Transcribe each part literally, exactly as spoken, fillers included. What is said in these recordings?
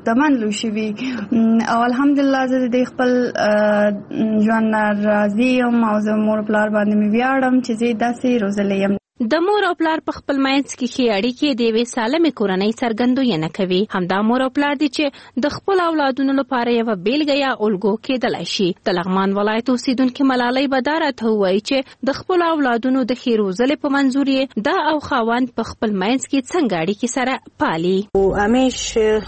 ساختمن لو شوي او الحمدلله زه د خپل ژوند راضي یم او زه مور پلار باندې مې ویاړم چې زه داسې روزلې یم. د مور او پلار په خپل منځ کې ښې اړیکې د یوې سالمې کورنۍ څرګندونه کوي. همدا مور او پلار دي چې د خپل اولادونو لپاره یوه بیلګه یا الګو کېدلی شي. د لغمان ولایت اوسیدونکې ملالۍ به دا راته ووایي چې د خپلو اولادونو د ښې روزلې په منظور یې دا او خاوند په خپل منځ کې څنګه اړیکې سره پالي. همیش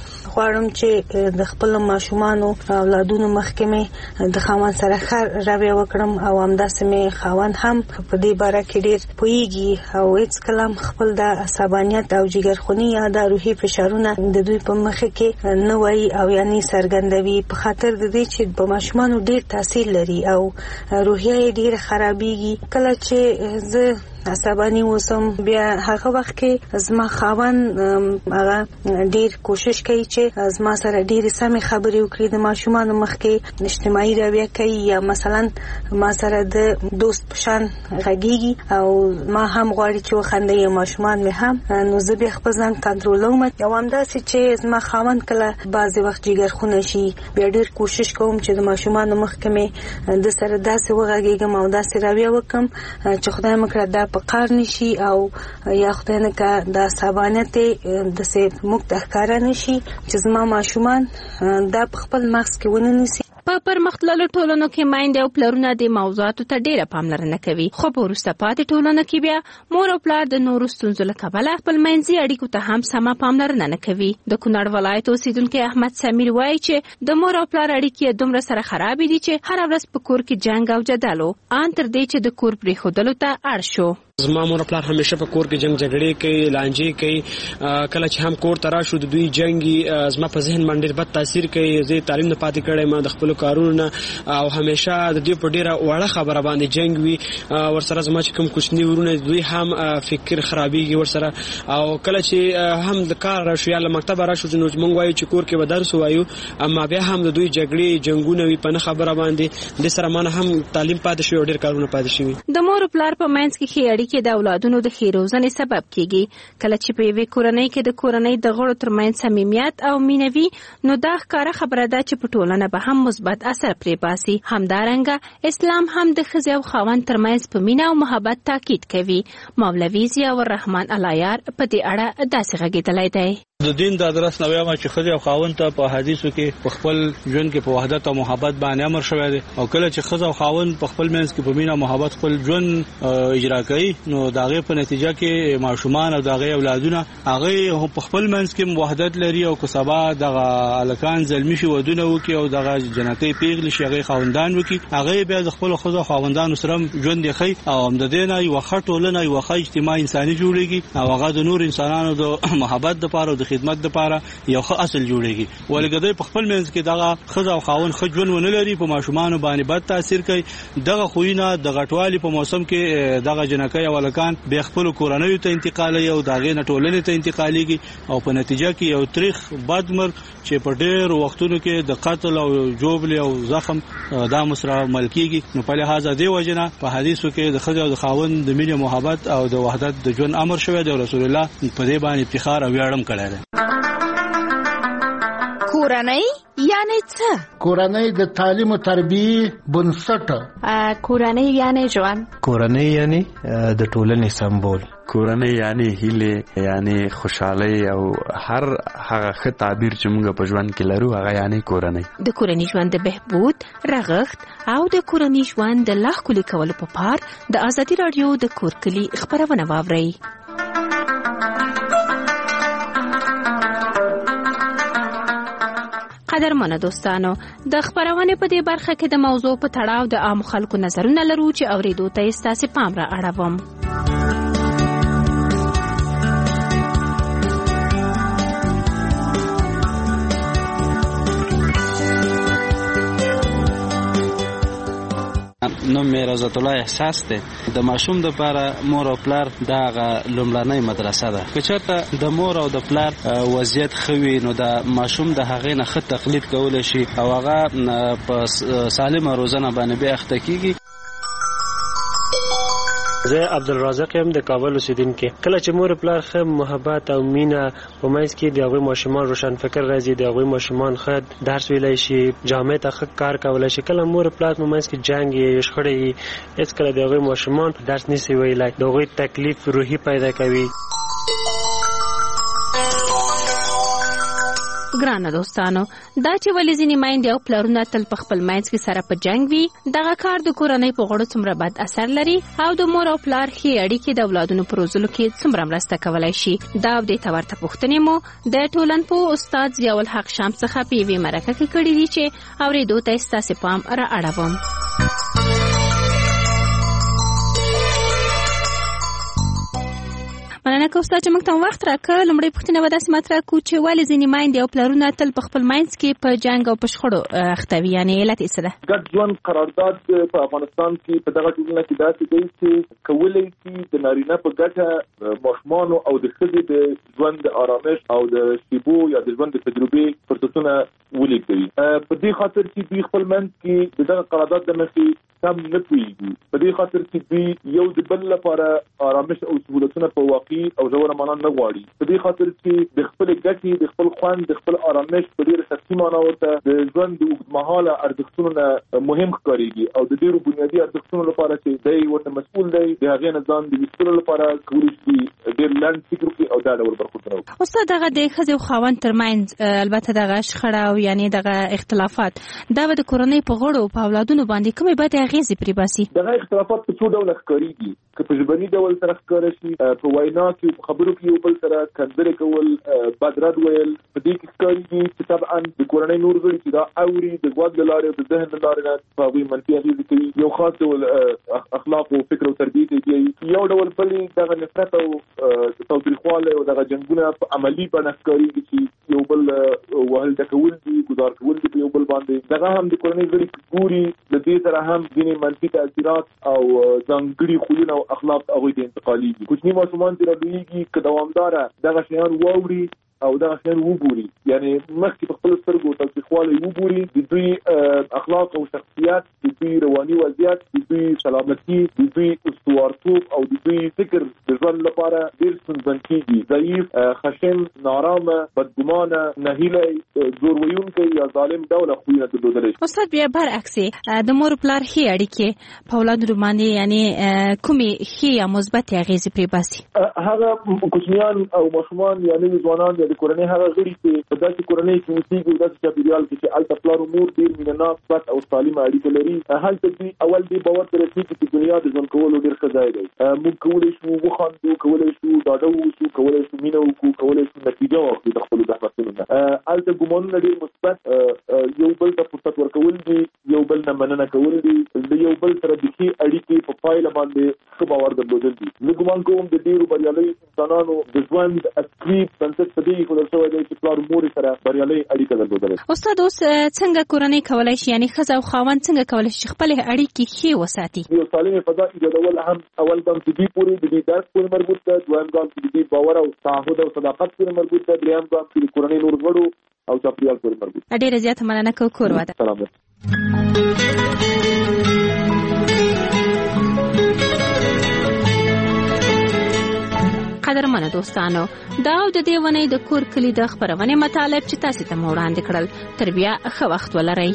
غواړم چې د خپلو ماشومانو اولادونو مخکې مې د خاوند سره ښه رویه وکړم او همداسې مې خاوند هم په دې باره کې ډېر پوهېږي او هیڅ کلام خپل د عصبانیت او جګرخوني یا د روحي فشارونه د دوی په مخ کې نه وایي او یعنی څرګندوي په خاطر د دې چې په ماشومانو ډېر تاثیر لري او روحیه یې ډېر خرابېږي. کله چې زه عصبانی وسم بیا هغه وخت کې زما خاوند هغه ډیر کوشش کوي چې زما سره ډیر سمې خبرې وکړي د ماشومانو مخ کې اجتماعي رویه کوي یا مثلا ما سره د دوست پشان غږیږي او ما هم غواړي چې وخندي ماشومان مې هم نو زه بیا خپل ځان کنټرولوم. یو همداسې چې زما خاوند کله بعضې وخت جګرخونه شي بیا ډیر کوشش کوم چې د ماشومانو مخ کې مې د سره داسې وغږیږم او داسې رویه وکړم چې خدای مې کړه دا په قار نشي او یا خدای نه که د عصبانیت داسې موږ ته ښکاره نشي چې زما ماشومان دا په خپل مغز کې ونه نیسي. په پرمختللو ټولنو کې میندې او پلرونه د موضوعاتو ته ډېره پاملرنه کوي، خو په وروسته پاتې ټولنو کې بیا مور او پلار د نورو ستونزو له کبله خپل منځي اړیکو ته هم سمه پاملرنه نه کوي. د کونړ ولایت اوسیدونکی احمد سمیر وایي چې د مور او پلار اړیکې دومره سره خرابې دي چې هره ورځ په کور کې جنګ او جدل و ان تر دې چې د کور پرېښودلو ته اړ شو. زما مور پلار همیشه په کور کې جنگ جګړې کوي، لانجې کوي. کله چې هم کور ته راشو د دوی جنگي زما په ذهن باندې بد تاثیر کوي. زه تعلیم نه پاتې کړی ما د خپل کارونو او همیشه د دوی په ډیره وړه خبره باندې جنگ وي. ورسره زما چې کوم کوچنی ورونه دوی هم فکر خرابېږي ورسره. او کله چې هم د کار راشو یا له مکتب راشو نو موږ وایو چې کور کې به درس وایو، اما بیا هم د دوی جګړې جنگونه وي په نه خبره باندې د سره مانه هم تعلیم پاتې شوی او ډیر کارونه پاتې شوی. د مور پلار په منځ کې ښې کې د اولادونو د ښې روزنې سبب کیږي. کله چې په یوې کورنۍ کې د کورنۍ د غړو ترمنځ صمیمیت او مینه وي نو دا ښکاره خبره ده چې په ټولنه به هم مثبت اثر پرې باسي. همدارنګه اسلام هم د ښځې او خاوند ترمنځ په مینه او محبت تاکید کوي. مولوي ضیاء الرحمن العیار په دې اړه داسې غږېدلی دی. د دین د درس نو وایم چې ښځه او خاوند ته په حدیثو کې په خپل ژوند کې په وحدت او محبت باندې امر شوی دی او کله چې ښځه او خاوند په خپل منځ کې په مینه او محبت خپل ژوند اجرا کوي نو د هغې په نتیجه کې ماشومان او د هغې اولادونه هغې په خپل منځ کې وحدت لري او که سبا دغه هلکان زلمي شي ودونه وکړي او دغه جنتۍ پیغلې شي هغې خاوندان وکړي هغې بیا د خپلو ښځو او خاوندانو سره ژوند یې ښیي او هم د دې نه یوه ښه ټولنه یوه ښه اجتماع انساني جوړېږي او هغه د نور انسانانو د محبت دپاره او د خدمت دپاره یو ښه اصل جوړېږي. ولې که دوی په خپل منځ کې دغه ښځه او خاوند ښه ژوند ونه لري په ماشومانو باندې بد تاثیر کوي. دغه خویونه د غټوالي په موسم کې دغه جنکۍ او هلکان بیا خپلو کورنیو ته انتقالوي او د هغې نه ټولنې ته انتقالېږي او په نتیجه کې یو تریخ بد مرګ چې په ډېرو وختونو کې د قتل او جوبلې او زخم دا مسره مل کېږي. نو په لحاظه دې وجې نه په حدیثو کې د ښځې او د خاوند د مینې محبت او د وحدت د ژوند امر شوی دی او رسول الله په دې باندې افتخار او ویاړ هم کړی دی. کورنۍ یعنی څه؟ کورنۍ د تعلیم او تربیه بنسټ. کورنۍ یعنی ژوند. کورنۍ یعنی د ټولنې سمبول. کورنۍ یعنی هیله یعنی خوشحالي او هر هغه ښه تعبیر چې موږ په ژوند کې لرو هغه یعنی کورنۍ. د کورنۍ ژوند د بهبود، رغښت او د کورنۍ ژوند د لا ښکلي کولو په پار د ازادي راډیو د کور کلي خپرونه واورئ. قدرمنه دوستانو، د خپرونې په دې برخه کې د موضوع په تړاو د عام خلکو نظرونه لرو چې اورېدو ته یې ستاسې پام را اړوم. نو مې رضات الله احساس دی. د ماشوم دپاره مور او پلار دا هغه لومړنۍ مدرسه ده. که چېرته د مور او د پلار وضعیت ښه وي نو د ماشوم د هغې نه ښه تقلید کولی شي او هغه په سالمه روزنه باندې بیا اخته کېږي. زه عبدالرزاق یم د کابل اوسیدونکی. کله چې مور پلار ښه محبت او مینه په منځ کې د هغوی ماشومان روشن فکر راځي، د هغوی ماشومان ښه درس ویلی شي، جامع ته ښه کار کولی شي. کله مور پلار په منځ کې جنګ یې شخړې یې هېڅکله د هغوی ماشومان درس نشي ویلی، د هغوی تکلیف روحي پیدا کوي. ګرانه دوستانو، دا چې ولې ځینې میندې او پلرونه تل په خپل منځ کې سره په جنګ وي، دغه کار د کورنۍ په غړو څومره بد اثر لري او د مور او پلار ښې اړیکې د اولادونو په روزلو کې څومره مرسته کولی شي. دا او دې ته ورته پوښتنې مو د ټولنپوه استاد ضیاء الحق شمس څخه په یوې مرکه کې کړي دي چې اورېدو ته یې ستاسې پام را اړوم. مننه کوم استاد چې موږ ته وخت راکړ. لومړی پوښتنه به داسې مطرح کړو چې ولې ځینې میندې او پلرونه تل په خپل منځ کې په جنګ او په شخړو اخته وي، یعنې علت یې څه ده؟ ګډ ژوند قرارداد په افغانستان کې په دغه ټولنه کې داسې دی چې کولی شي د نارینه په ګټه ماشومانو او د ښځې د ژوند د آرامش او د شیبو یا د ژوند د تجربې فرصتونه ولیږدوي. په دې خاطر چې دوی خپل منځ کې د دغه قرارداد د مخې کم نه پوهېږي، په دې خاطر چې دوی یو د بل لپاره آرامش او سهولتونه په واقعي او ژوره معنا نه غواړي، په دې خاطر چې د خپل ګټې، د خپل خوند، د خپل آرامش په ډېره شخصي معنا ورته د ژوند د اوږدمهاله ارزښتونو نه مهم ښکارېږي او د ډېرو بنیادي ارزښتونو لپاره چې دی ورته مسؤول دی، د هغې نه ځان د ویستلو لپاره کولی شي ډېر لنډ فکر وکړي او دا ډول برخوردونه وکړي. استاد، دغه د ښځې او خاوند ترمنځ البته دغه شخړه او یعنې دغه اختلافات دا به د کورنۍ په غړو او په اولادونو باندې کومې بدې اغېزې پرې باسي؟ دغه اختلافات په څو ډوله ښکارېږي، که په ژبني ډول سره ښکاره شي، په وینا کې په خبرو کې یو بل سره کنځلې کول، بد رد ویل، په دې کې ښکارېږي چې طبعا د کورنۍ نور غړي چې دا اوري د غوږ له لارې او د ذهن له لارې نه په هغوی منفي اغېزې کوي، یو خاص ډول اخلاق او فکر او تربیې ته بیایي. یو ډول بلې دغه نفرت او تاوتریخوالی او دغه جنګونه په عملي بڼه ښکارېږي چې یو بل وهل ډکول دي، ګزار کول دي په یو بل باندې. دغه هم د کورنۍ غړي ګوري، د دې سره هم ځینې منفي تاثیرات او ځانګړي خویونه او اخلاق هغوی ته انتقالېږي. کوچني ماشومان چې راډویږي که دوامداره دغه شیان واوري او دغه شیان وګوري، یعنی مخکې په خپلو سترګو تاوتریخوالی وګوري، د دوی اخلاق او شخصیت، د دوی رواني وضعیت، د دوی سلامتي، د دوی استوارتوب او د دوی فکر د ژوند لپاره ډېر ستونزمن کېږي. ضعیف، خشن، نارامه، بدګمانه، نهیلی، زور ویونکی یا ظالم ډوله خویونه درلودلی شي. استاد، بیا برعکس د مور پلار ښې اړیکې په اولادونو باندې یعنې کومې ښې یا مثبتې اغېزې پرې باسي؟ هغه کوچنیان او ماشومان یا نوي ځوانان د کورنۍ هغه غړي چې په داسې کورنۍ کې اوسېږي او داسې چاپېریال کې چې هلته پلار او مور ډېر مینهناک، بد او سالمه اړیکه لري، هلته دوی اول دې باور ته رسېږي چې دنیا د ژوند کولو ډېر ښه ځای دی. موږ کولی شو وخاندو، کولی شو ډاډه واوسو، کولی شو مینه وکړو، کولی شو نتیجه واخلو د خپلو زحمتونو نه. هلته ګمانونه ډېر مثبت، یو بل ته فرصت ورکول دي، یو بل نه مننه کول دي، د یو بل سره د ښې اړیکې په پایله باندې ښه باور درلودل دي. زه ګمان کوم د ډېرو بریالیو انسانانو د ژوند اصلي بنسټ په دې خدای شوی دی چې پلار مور سره بریالۍ اړیکه درلودلې. استاد، اوس څنګه کورنۍ کولی شي، یعنې ښځه او خاوند څنګه کولی شي خپلې اړیکې ښې وساتي؟ یو سالمې فضا ایجادول هم اول ګام د دوی پورې د دې درس پورې مربوط ده، دویم ګام د دې باور او تعهد او صداقت پورې مربوط ده، دریم ګام د کورنۍ نور غړو او چاپېریال پورې مربوط ده. ډېره زیاته مننه کوو. کور واده. سلام. قدرمنو دوستانو، دا او د دې ونې د کور کلی د خپرونې مطالب چې تاسو ته مو وړاندې کړل، تر بیا ښه وخت ولرئ.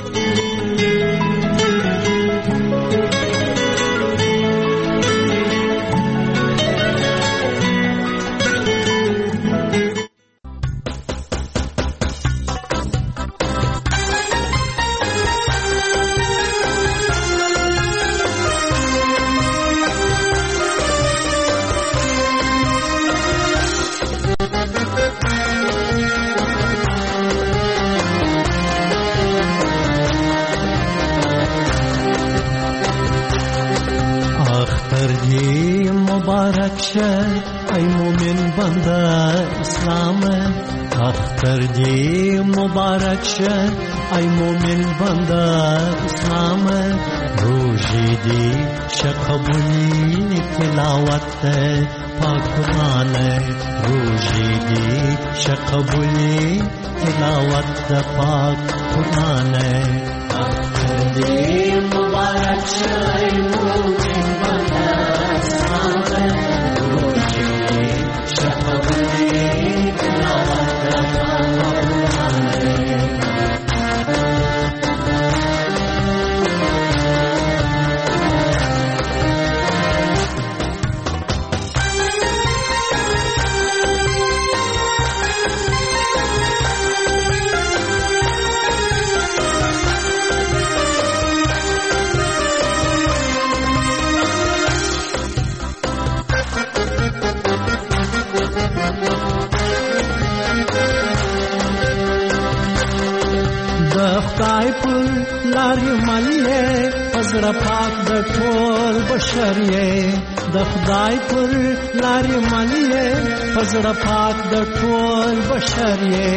مبارک شه ای مومن بنده اسلام، اختر دی مبارک شه ای مومن بنده اسلام، روزی دی شقبولی تلاوت پاک قرآن، روزی دی شقبولی تلاوت پاک قرآن، اختر دی مبارک شه ای مومن بنده زړه پاک د ټول بشر یې د خدای پر لارې مل یې زړه پاک د ټول بشر یې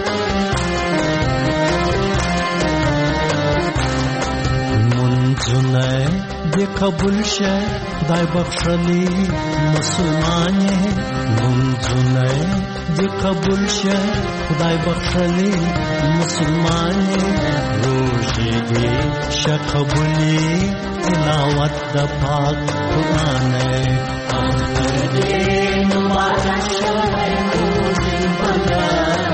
منځونه دې قبول شه خدای بخښلي مسلمان یې منځونه دې قبول شه خدای بخښلي مسلمان یې روزي دې شقبلی تلاوت د پاک قرآن اختر دې مبارک شه روزي بدر